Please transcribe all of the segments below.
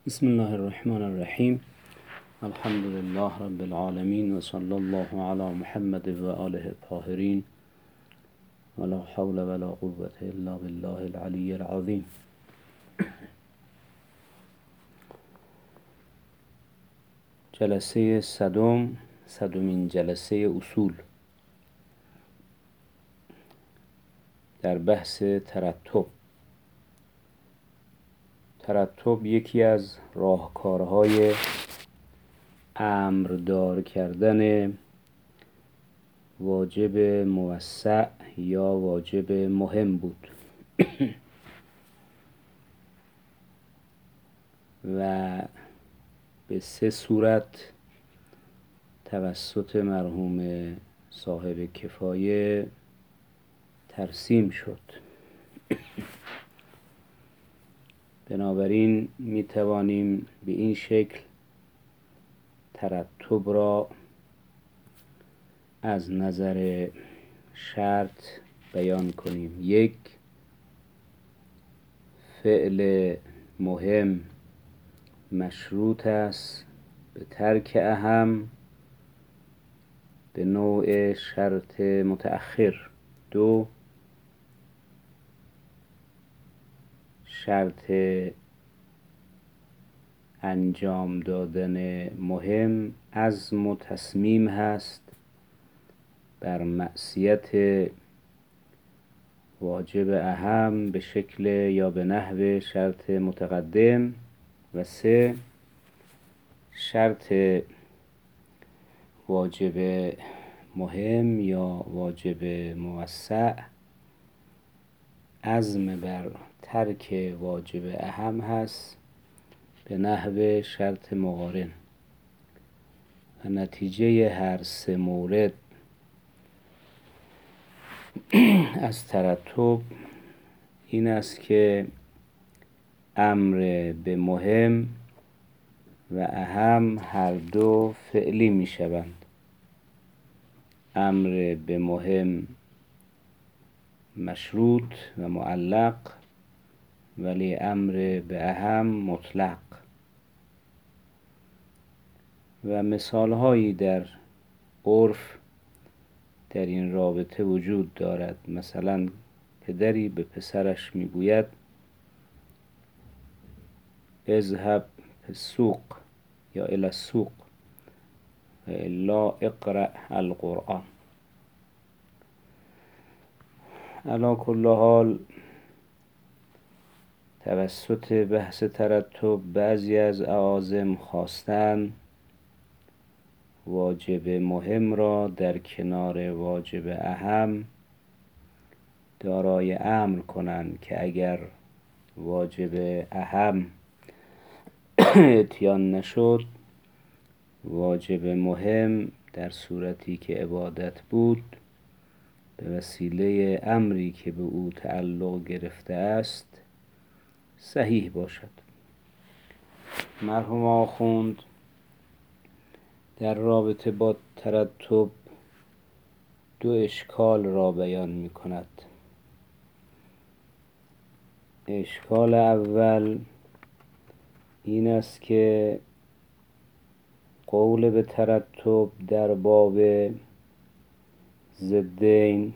بسم الله الرحمن الرحیم. الحمد لله رب العالمین و صلی الله علی محمد و آله الطاهرین و لا حول ولا قوة الا بالله العلی العظیم. جلسه صدمین جلسه اصول در بحث ترتب. ترتب یکی از راهکارهای امردار کردن واجب موسع یا واجب مهم بود و به 3 صورت توسط مرحوم صاحب کفایه ترسیم شد. بنابراین می توانیم به این شکل ترتب را از نظر شرط بیان کنیم. 1. فعل مهم مشروط است به ترک اهم به نوع شرط متأخر. 2. شرط انجام دادن مهم عزم و تصمیم هست بر معصیت واجب اهم به شکل یا به نحو شرط متقدم. و 3. شرط واجب مهم یا واجب موسع عزم بر ترک واجب اهم هست به نحو شرط مقارن. و نتیجه هر 3 مورد از ترتب این است که امر به مهم و اهم هر دو فعلی می شوند. امر به مهم مشروط و معلق، ولی امر به اهم مطلق. و مثال هایی در عرف در این رابطه وجود دارد. مثلا پدری به پسرش میگوید اذهب السوق یا الی السوق و الا اقرأ القرآن. علی کل حال توسط بحث ترتب بعضی از اعاظم خواستن واجب مهم را در کنار واجب اهم دارای امر کنند که اگر واجب اهم اتیان نشد، واجب مهم در صورتی که عبادت بود به وسیله امری که به او تعلق گرفته است صحیح باشد. مرحوم آخوند در رابطه با ترتب 2 اشکال را بیان می کند. اشکال اول این است که قول به ترتب در باب ضدین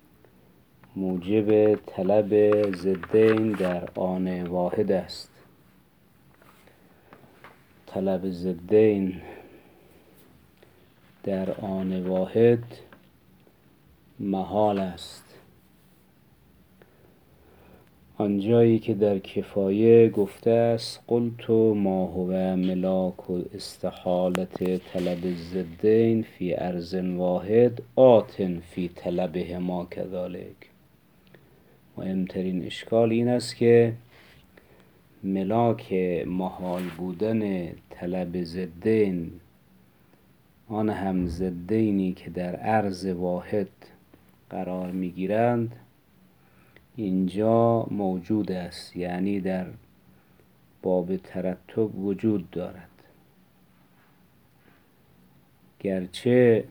موجب طلب ضدین در آن واحد است. طلب ضدین در آن واحد محال است. آنجایی که در کفایه گفته است قلت ما هو ملاک و استحالت طلب الضدین فی ارض واحد آت فی طلبهما کذالک. مهمترین اشکال این است که ملاک محال بودن طلب ضدین، آن هم ضدینی که در ارض واحد قرار می گیرند، اینجا موجود است، یعنی در باب ترتب وجود دارد. گرچه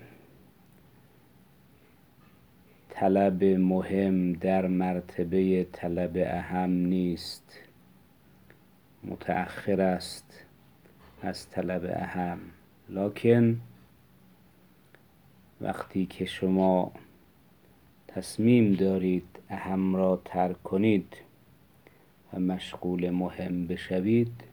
طلب مهم در مرتبه طلب اهم نیست، متأخر است از طلب اهم، لکن وقتی که شما تصمیم دارید اهم را ترک کنید و مشغول مهم بشوید،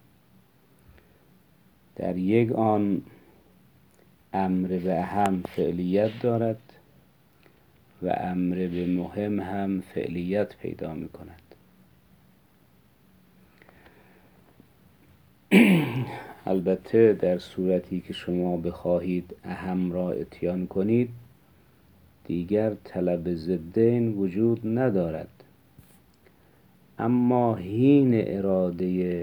در یک آن امر به اهم فعلیت دارد و امر به مهم هم فعلیت پیدا می کند. البته در صورتی که شما بخواهید اهم را اتیان کنید، دیگر طلب ضدین وجود ندارد، اما حین اراده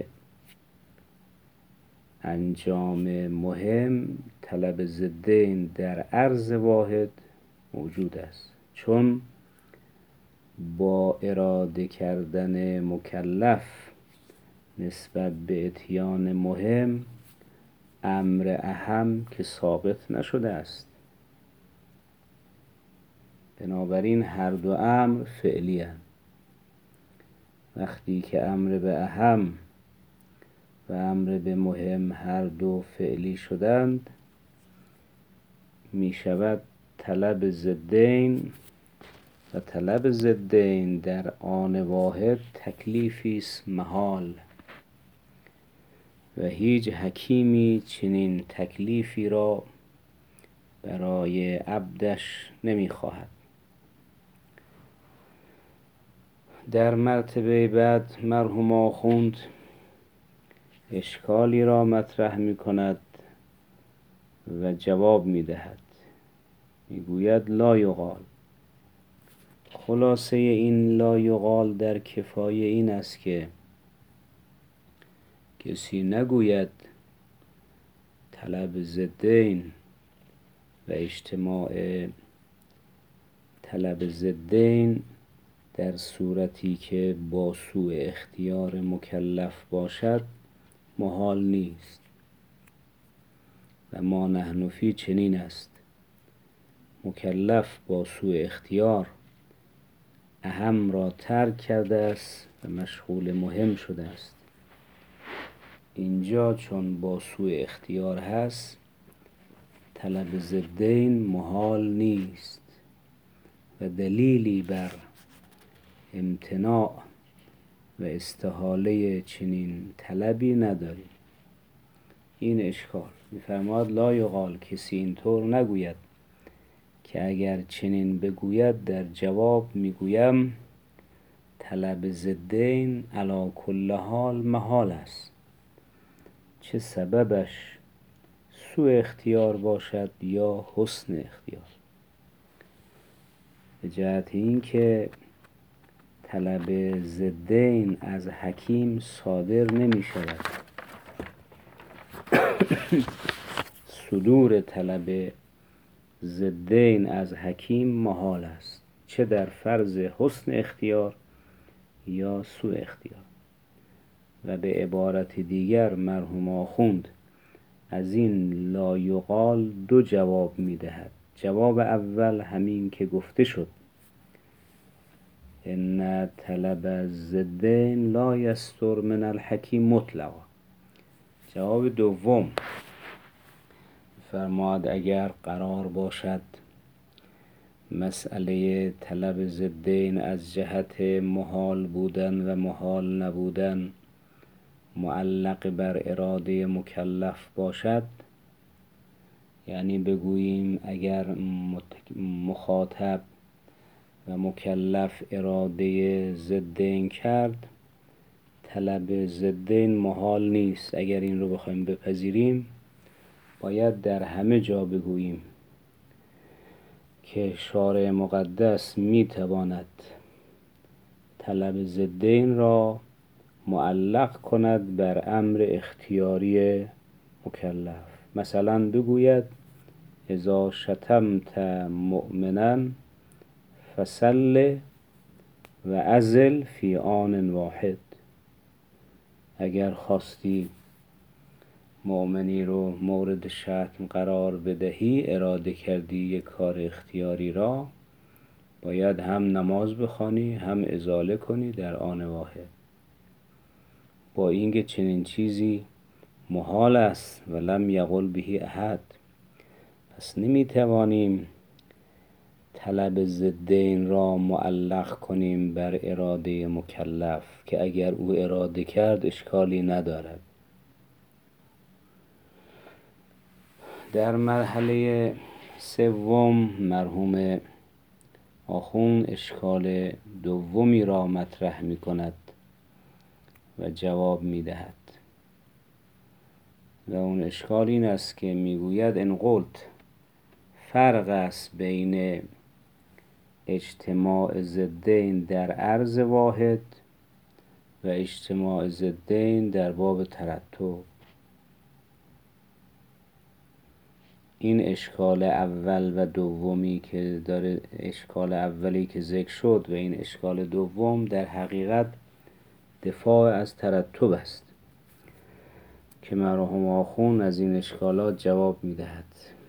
انجام مهم طلب ضدین در عرض واحد موجود است، چون با اراده کردن مکلف نسبت به اتیان مهم امر اهم که ثابت نشده است. بنابراین هر دو امر فعلی اند. وقتی که امر به اهم و امر به مهم هر دو فعلی شدند، می شود طلب ضدین، و طلب ضدین در آن واحد تکلیفی است محال و هیچ حکیمی چنین تکلیفی را برای عبدش نمی خواهد. در مرتبه بعد مرحوم آخوند اشکالی را مطرح می کند و جواب می دهد. می گوید لا یقال. خلاصه این لا یقال در کفایه این است که کسی نگوید طلب ضدین و اجتماع طلب ضدین در صورتی که با سوء اختیار مکلف باشد محال نیست و ما نحن فی چنین است. مکلف با سوء اختیار اهم را ترک کرده است و مشغول مهم شده است. اینجا چون با سوء اختیار هست طلب ضدین محال نیست و دلیلی بر امتناع و استحاله چنین طلبی نداریم. این اشکال می‌فرماد لا یقال، کسی اینطور نگوید که اگر چنین بگوید در جواب میگویم طلب ضدین علی کل حال محال است، چه سببش سوء اختیار باشد یا حسن اختیار، به جهت این که طلب ضدین از حکیم صادر نمی شود. صدور طلب ضدین از حکیم محال است، چه در فرض حسن اختیار یا سوء اختیار. و به عبارت دیگر مرحوم آخوند از این لا یقال دو جواب می دهد. جواب اول همین که گفته شد ان طلب الضدین لا یستر من الحکیم مطلقا. جواب دوم فرماد اگر قرار باشد مسئله طلب ضدین از جهت محال بودن و محال نبودن معلق بر اراده مکلف باشد، یعنی بگوییم اگر مخاطب و مکلف اراده ضدین کرد طلب ضدین محال نیست. اگر این رو بخوایم بپذیریم باید در همه جا بگوییم که شارع مقدس میتواند طلب ضدین را معلق کند بر امر اختیاری مکلف. مثلا بگوید اذا شتمت مؤمنا فصل و ازل فی آن واحد. اگر خواستی مؤمنی رو مورد شتم قرار بدهی، اراده کردی یک کار اختیاری را، باید هم نماز بخوانی هم ازاله کنی در آن واحد. با اینکه چنین چیزی محال است و لم یقل به احد. پس نمیتوانیم طلب ضدین را معلق کنیم بر اراده مکلف که اگر او اراده کرد اشکالی ندارد. در مرحله سوم مرحوم آخوند اشکال دومی را مطرح می کند و جواب می دهد و اون اشکال این است که می گوید ان قلت فرق است بین اجتماع ضدین در عرض واحد و اجتماع ضدین در باب ترتب. این اشکال اول و دومی که داره، اشکال اولی که ذکر شد و این اشکال دوم در حقیقت دفاع از ترتب است که مرحوم آخوند از این اشکالات جواب می دهد.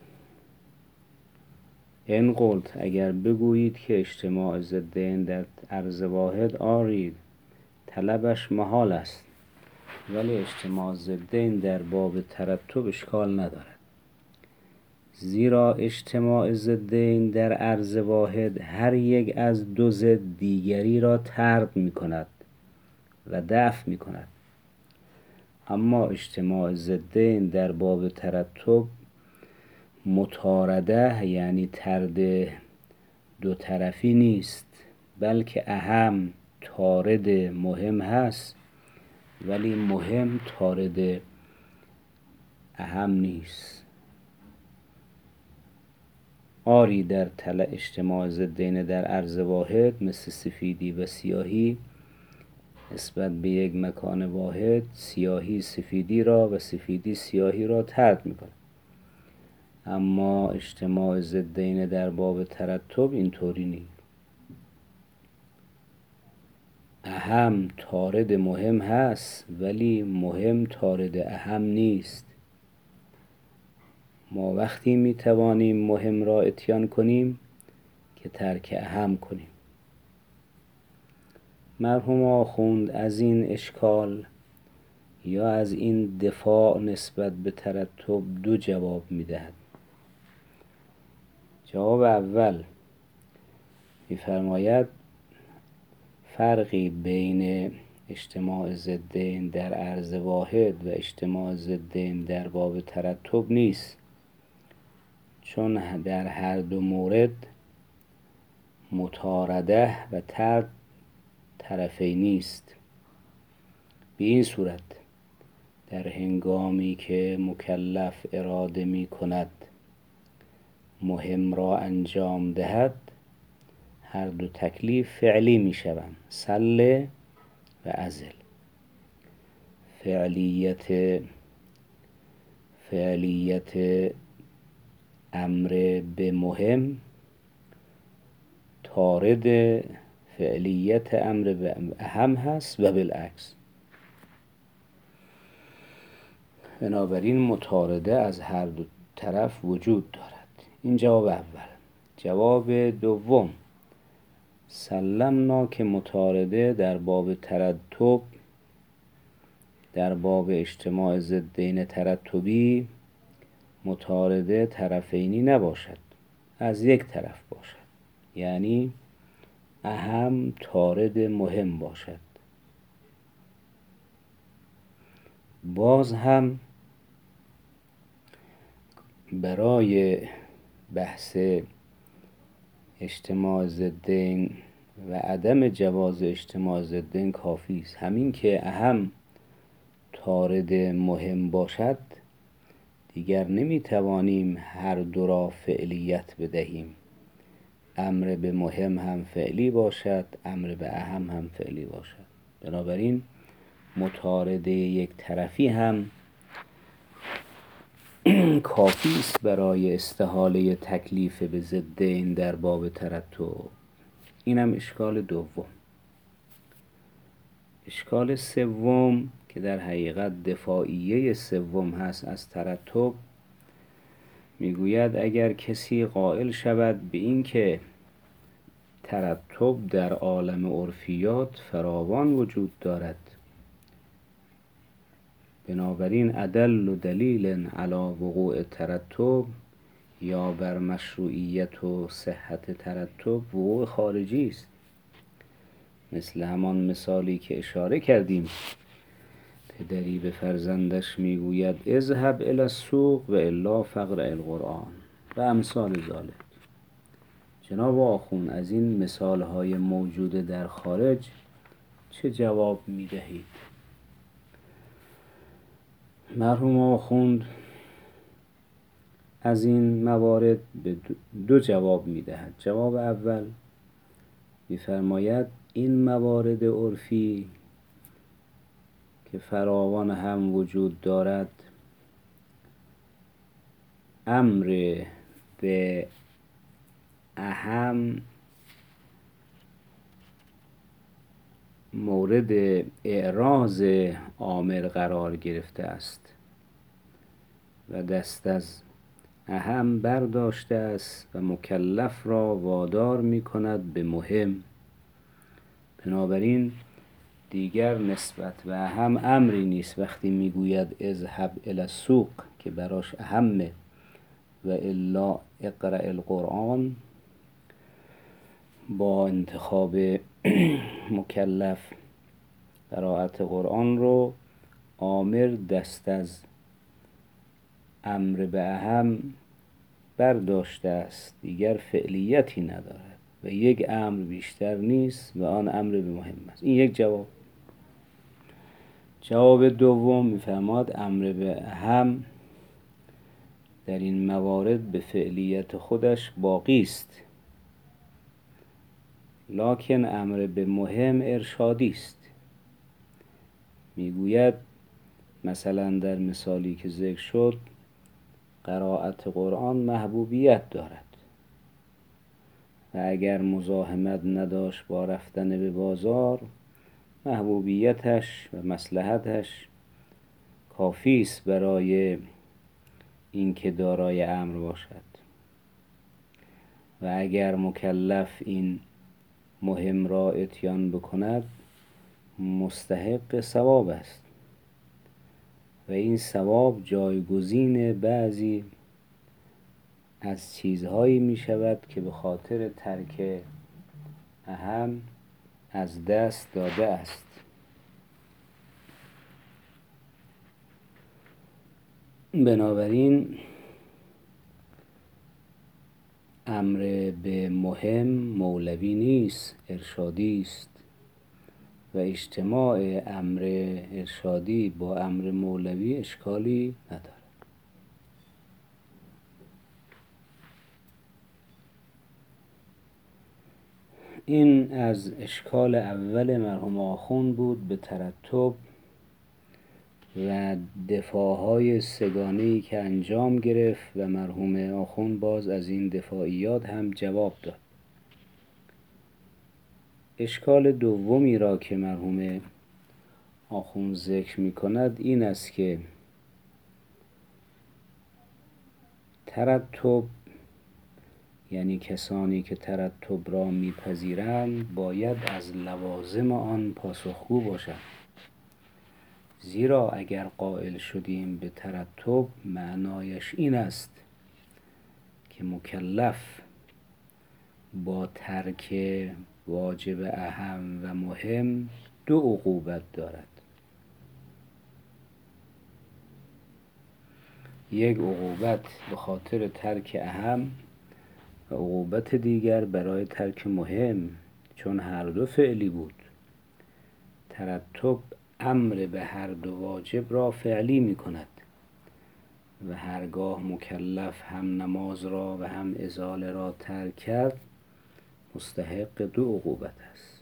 این قلت اگر بگویید که اجتماع ضدین در عرض واحد آرید طلبش محال است، ولی اجتماع ضدین در باب ترتب اشکال ندارد، زیرا اجتماع ضدین در عرض واحد هر یک از دو ضد دیگری را طرد می کند و دفع می کند، اما اجتماع ضدین در باب ترتب مطارده یعنی طرد دو طرفی نیست، بلکه اهم طارد مهم هست ولی مهم طارد اهم نیست. آری در اجتماع ضدین در عرض واحد مثل سفیدی و سیاهی نسبت به یک مکان واحد سیاهی سفیدی را و سفیدی سیاهی را طرد می‌کند، اما اجتماع ضدین در باب ترتب اینطوری نیست. اهم طارد مهم هست ولی مهم طارد اهم نیست. ما وقتی میتوانیم مهم را اتیان کنیم که ترک اهم کنیم. مرحوم آخوند از این اشکال یا از این دفاع نسبت به ترتب دو جواب میدهد. جواب اول میفرماید فرقی بین اجتماع ضدین در عرض واحد و اجتماع ضدین در باب ترتب نیست، چون در هر دو مورد مطارده و طرد طرفی نیست. به این صورت در هنگامی که مکلف اراده می کند مهم را انجام دهد هر دو تکلیف فعلی می شوند، سل و ازل. فعلیت امر به مهم طارد فعلیت امر به اهم هست و بالعکس. بنابراین مطارده از هر دو طرف وجود دارد. این جواب اول. جواب دوم سلمنا که مطارده در باب ترتب در باب اجتماع ضدین ترتبی مطارده طرفینی نباشد، از یک طرف باشد، یعنی اهم طارد مهم باشد. باز هم برای بحث اجتماع ضدین و عدم جواز اجتماع ضدین کافی است همین که اهم طارد مهم باشد، دیگر نمیتوانیم هر دو را فعلیت بدهیم. امر به مهم هم فعلی باشد، امر به اهم هم فعلی باشد. بنابراین مطارده یک طرفی هم کافی است برای استحاله تکلیف به ضدین در باب ترتب. این هم اشکال دوم. اشکال سوم که در حقیقت دفاعیه سوم هست از ترتب میگوید اگر کسی قائل شود به این که ترتب در عالم عرفیات فراوان وجود دارد بنابراین ادل و دلیل علی وقوع ترتب یا بر مشروعیت و صحت ترتب وقوع خارجی است، مثل همان مثالی که اشاره کردیم. پدری به فرزندش میگوید اذهب الی السوق و الا فاقرأ القرآن و امثال ذلک. جناب آخوند از این مثالهای موجود در خارج چه جواب میدهید؟ مرحوم آخوند از این موارد به دو جواب میدهد. جواب اول میفرماید این موارد عرفی که فراوان هم وجود دارد امر به اهم مورد اعراض آمر قرار گرفته است و دست از اهم برداشته است و مکلف را وادار می کند به مهم. بنابراین دیگر نسبت به اهم امری نیست وقتی میگوید اذهب الی السوق که براش اهمه و الا اقرأ القرآن، با انتخاب مکلف قرائت قرآن رو آمر دست از امر به اهم برداشته است، دیگر فعلیتی ندارد و یک امر بیشتر نیست و آن امر به مهم است. این یک جواب. جواب دوم میفرماد امر به اهم در این موارد به فعلیت خودش باقی است، لکن امر به مهم ارشادی است. میگوید مثلا در مثالی که ذکر شد قرائت قرآن محبوبیت دارد و اگر مزاحمت نداشت با رفتن به بازار، محبوبیتش و مصلحتش کافی است برای اینکه دارای امر باشد و اگر مکلف این مهم را اتیان بکند مستحق ثواب است و این ثواب جایگزین بعضی از چیزهایی می شود که به خاطر ترک اهم از دست داده است. بنابراین امر به مهم مولوی نیست، ارشادی است و اجتماع امر ارشادی با امر مولوی اشکالی ندارد. این از اشکال اول مرحوم آخوند بود به ترتب و دفاعهای سگانه‌ای که انجام گرفت و مرحوم آخوند باز از این دفاعیات هم جواب داد. اشکال دومی را که مرحوم آخوند ذکر می کند این است که ترتب، یعنی کسانی که ترتب را میپذیرند باید از لوازم آن پاسخگو باشند، زیرا اگر قائل شدیم به ترتب معنایش این است که مکلف با ترک واجب اهم و مهم دو عقوبت دارد. یک عقوبت به خاطر ترک اهم و عقوبت دیگر برای ترک مهم، چون هر دو فعلی بود. ترتب امر به هر دو واجب را فعلی می کند و هرگاه مکلف هم نماز را و هم ازاله را ترک کرد مستحق دو عقوبت است.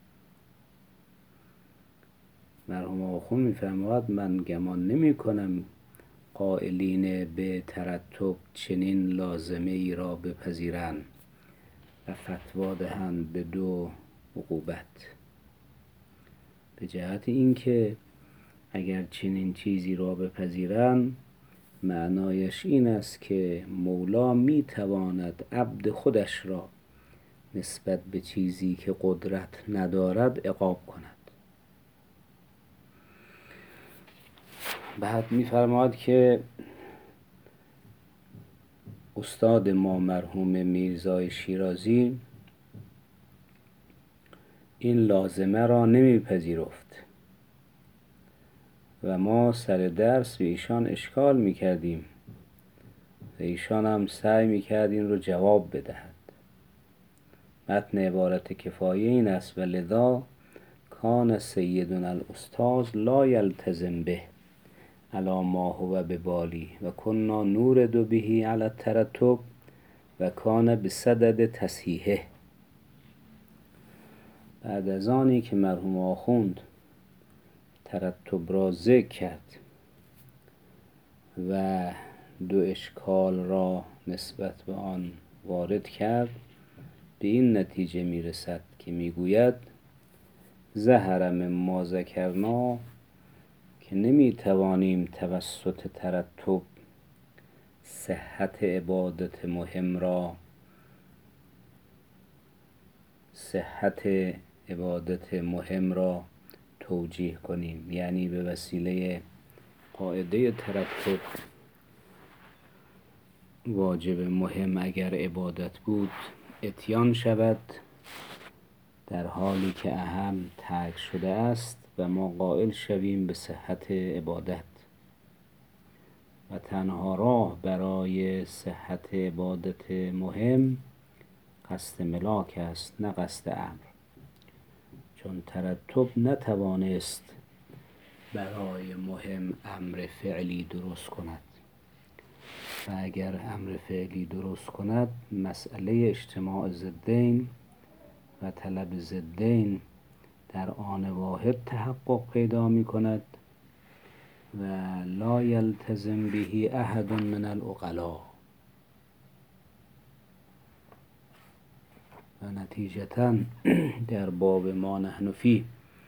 مرحوم آخوند می‌فرماید من گمان نمی کنم قائلین به ترتب چنین لازمه ای را بپذیرند و فتوا دهند به دو عقوبت، به جهت اینکه اگر چنین چیزی را بپذیرند معنایش این است که مولا می تواند عبد خودش را نسبت به چیزی که قدرت ندارد عقاب کند. بعد می‌فرماید که استاد ما مرحوم میرزای شیرازی این لازمه را نمیپذیرفت و ما سر درس به ایشان اشکال میکردیم و ایشان هم سعی میکرد این رو جواب بدهد. متن عبارت کفایه این است: و لذا کان سیدنا الاستاذ لا یلتزم به علی ما هو ببالی و کنا نورد به علی الترتب و کان بصدد تصحیحه. بعد از آنی که مرحوم آخوند ترتب را ذکر کرد و دو اشکال را نسبت به آن وارد کرد، به این نتیجه میرسد که میگوید ظهر مما ذکرنا که نمیتوانیم توسط ترتب صحت عبادت مهم را توجیه کنیم، یعنی به وسیله قاعده ترتب واجب مهم اگر عبادت بود اتیان شود در حالی که اهم ترک شده است و ما قائل شویم به صحت عبادت. و تنها راه برای صحت عبادت مهم قصد ملاک است، نه قصد امر، چون ترتب نتوانست برای مهم امر فعلی درست کند و اگر امر فعلی درست کند مسئله اجتماع ضدین و طلب ضدین در آن واحد تحقق پیدا می کند و لا یلتزم به احد من العقلاء و نتیجتاً در باب ما نحن فیه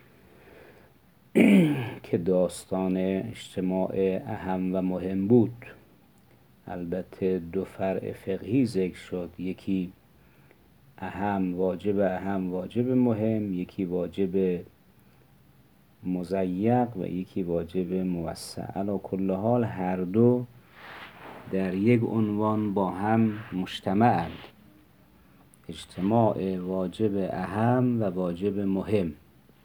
که داستان اجتماع اهم و مهم بود، البته دو فرع فقهی ذکر شد، یکی اهم واجب مهم، یکی واجب مضیق و یکی واجب موسع. علی کل حال هر دو در یک عنوان با هم مجتمعند، اجتماع واجب اهم و واجب مهم.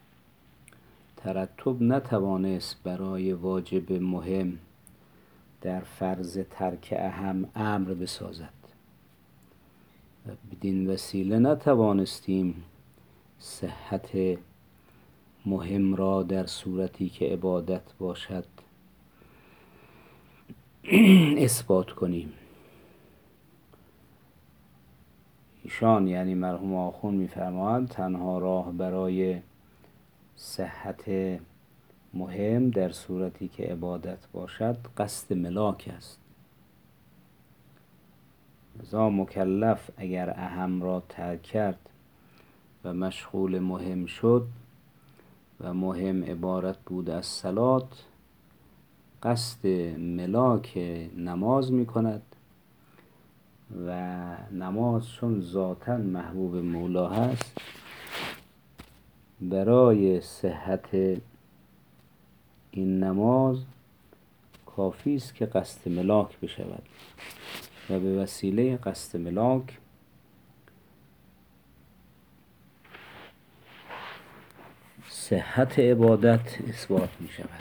ترتب نتوانست برای واجب مهم در فرض ترک اهم امر بسازد و بدین وسیله نتوانستیم صحت مهم را در صورتی که عبادت باشد اثبات کنیم. ایشان یعنی مرحوم آخوند می‌فرمایند تنها راه برای صحت مهم در صورتی که عبادت باشد قصد ملاک است. لذا مکلف اگر اهم را ترک کرد و مشغول مهم شد و مهم عبارت بود از صلات، قصد ملاک نماز می کند و نماز چون ذاتاً محبوب مولا هست برای صحت این نماز کافی است که قصد ملاک بشود و به وسیله قصد ملاک صحت عبادت اثبات می شود.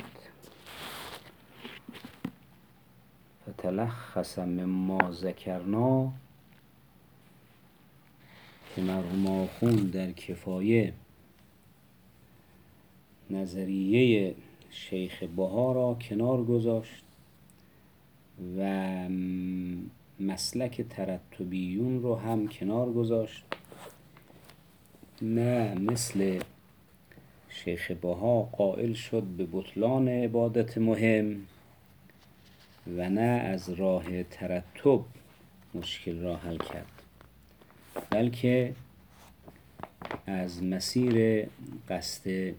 فتلخص مما ذکرنا که مرحوم آخوند در کفایه نظریه شیخ بها را کنار گذاشت و مسلک ترتبیون رو هم کنار گذاشت، نه مثل شیخ بها قائل شد به بطلان عبادت مهم و نه از راه ترتب مشکل را حل کرد، بلکه از مسیر قصد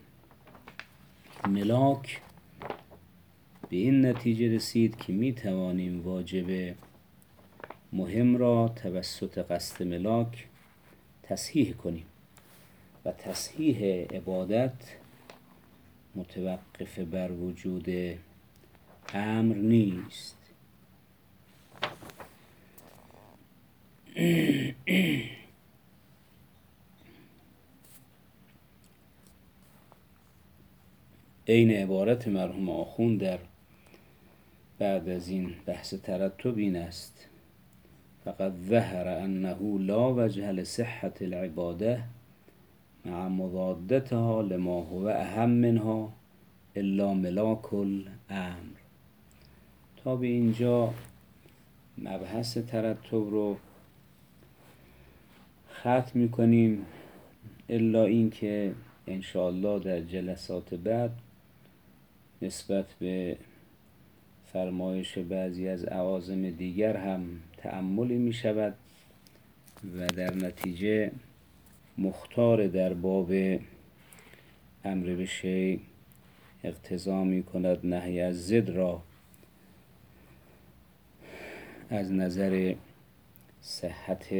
ملاک به این نتیجه رسید که می توانیم واجب مهم را توسط قصد ملاک تصحیح کنیم و تصحیح عبادت متوقف بر وجود امر نیست. عین عبارت مرحوم آخوند در بعد از این بحث ترتب این است: فقد ظهر انه لا وجه لصحة العباده مع مضادتها لما هو اهم منها الا ملاک الامر. تا به اینجا مبحث ترتب رو ختم میکنیم، الا اینکه انشاءالله در جلسات بعد نسبت به فرمایش بعضی از عوازم دیگر هم تأملی می شود و در نتیجه مختار در باب امر به شیء اقتضا می کند نهی از ضد را از نظر صحت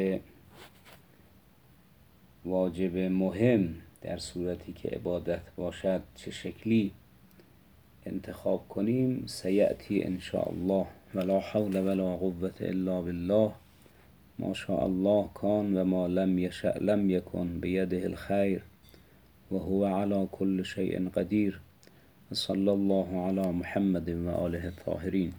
واجب مهم در صورتی که عبادت باشد چه شکلی انتخاب کنیم. سیأتی ان شاء الله. ولا حول ولا قوة الا بالله. ما شاء الله کان و ما لم یشأ لم یکن بیده الخیر و هو علی کل شیء قدیر. صلی الله علی محمد و آله الطاهرین.